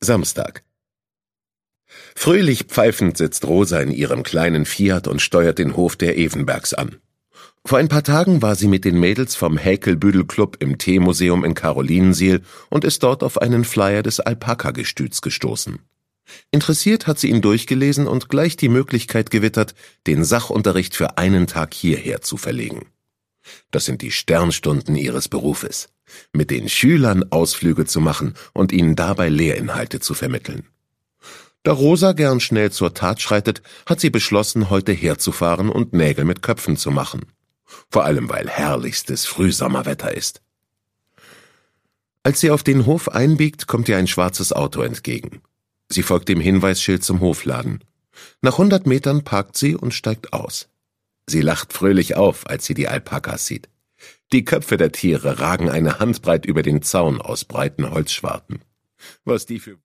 Samstag. Fröhlich pfeifend sitzt Rosa in ihrem kleinen Fiat und steuert den Hof der Evenbergs an. Vor ein paar Tagen war sie mit den Mädels vom Häkelbüdel-Club im Teemuseum in Karolinensiel und ist dort auf einen Flyer des Alpaka-Gestüts gestoßen. Interessiert hat sie ihn durchgelesen und gleich die Möglichkeit gewittert, den Sachunterricht für einen Tag hierher zu verlegen. Das sind die Sternstunden ihres Berufes, mit den Schülern Ausflüge zu machen und ihnen dabei Lehrinhalte zu vermitteln. Da Rosa gern schnell zur Tat schreitet, hat sie beschlossen, heute herzufahren und Nägel mit Köpfen zu machen. Vor allem, weil herrlichstes Frühsommerwetter ist. Als sie auf den Hof einbiegt, kommt ihr ein schwarzes Auto entgegen. Sie folgt dem Hinweisschild zum Hofladen. Nach 100 Metern parkt sie und steigt aus. Sie lacht fröhlich auf, als sie die Alpakas sieht. Die Köpfe der Tiere ragen eine Handbreit über den Zaun aus breiten Holzschwarten. Was die für